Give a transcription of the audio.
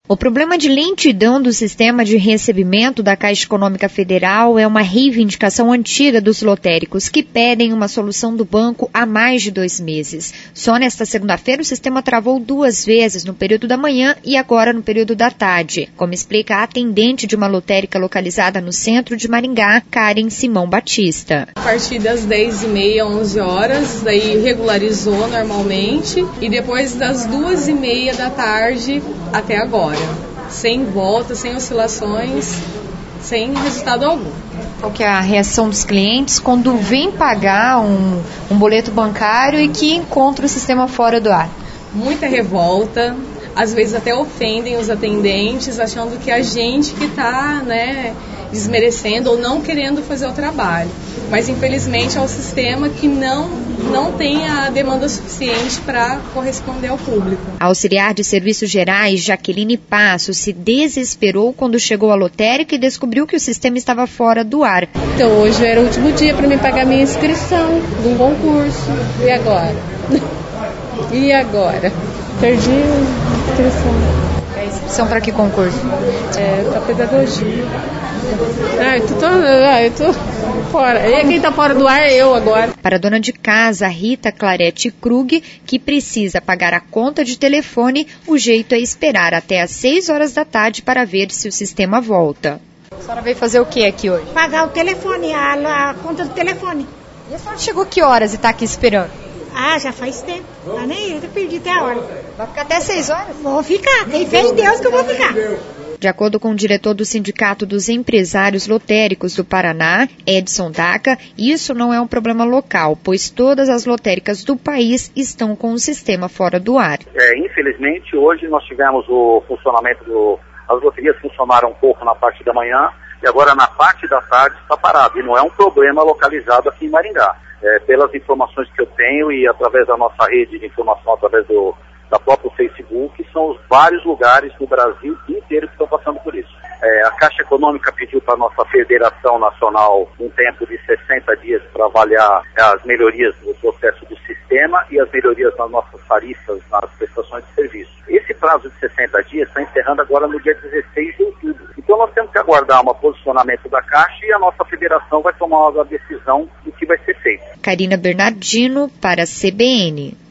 O problema de lentidão do sistema de recebimento da Caixa Econômica Federal é uma reivindicação antiga dos lotéricos, que pedem uma solução do banco há mais de 2 meses. Só nesta segunda-feira o sistema travou 2 vezes, no período da manhã e agora no período da tarde, como explica a atendente de uma lotérica localizada no centro de Maringá, Karen Simão Batista. A partir das 10h30, 11 horas, daí regularizou normalmente e depois das 2h30 da tarde até agora. Sem volta, sem oscilações, sem resultado algum. Qual que é a reação dos clientes quando vem pagar um boleto bancário e que encontra o sistema fora do ar? Muita revolta, às vezes até ofendem os atendentes, achando que a gente que está, desmerecendo ou não querendo fazer o trabalho. Mas infelizmente é um sistema que não tem a demanda suficiente para corresponder ao público. A auxiliar de serviços gerais, Jaqueline Passo, se desesperou quando chegou à lotérica e descobriu que o sistema estava fora do ar. Então hoje era o último dia para mim pagar minha inscrição de um concurso. E agora? E agora? Perdi a inscrição. A inscrição para que concurso? Para pedagogia. Eu tô fora. E quem tá fora do ar é eu agora. Para a dona de casa, Rita Clarete Krug, que precisa pagar a conta de telefone, o jeito é esperar até às 6 horas da tarde para ver se o sistema volta. A senhora veio fazer o que aqui hoje? Pagar o telefone, a conta do telefone. E a senhora chegou que horas e está aqui esperando? Já faz tempo. Nem eu perdi até a hora. Vai ficar até 6 horas? Vou ficar, tem fé em Deus que eu vou ficar. De acordo com o diretor do Sindicato dos Empresários Lotéricos do Paraná, Edson Daca, isso não é um problema local, pois todas as lotéricas do país estão com o sistema fora do ar. Infelizmente, hoje nós tivemos o funcionamento as loterias funcionaram um pouco na parte da manhã e agora na parte da tarde está parado. E não é um problema localizado aqui em Maringá. Pelas informações que eu tenho e através da nossa rede de informação, através da própria Facebook, são os vários lugares no Brasil inteiro que estão passando por isso. A Caixa Econômica pediu para a nossa Federação Nacional um tempo de 60 dias para avaliar as melhorias do processo do sistema e as melhorias nas nossas tarifas, nas prestações de serviço. Esse prazo de 60 dias está encerrando agora no dia 16 de outubro. Então nós temos que aguardar um posicionamento da Caixa e a nossa federação vai tomar a decisão do que vai ser feito. Karina Bernardino para a CBN.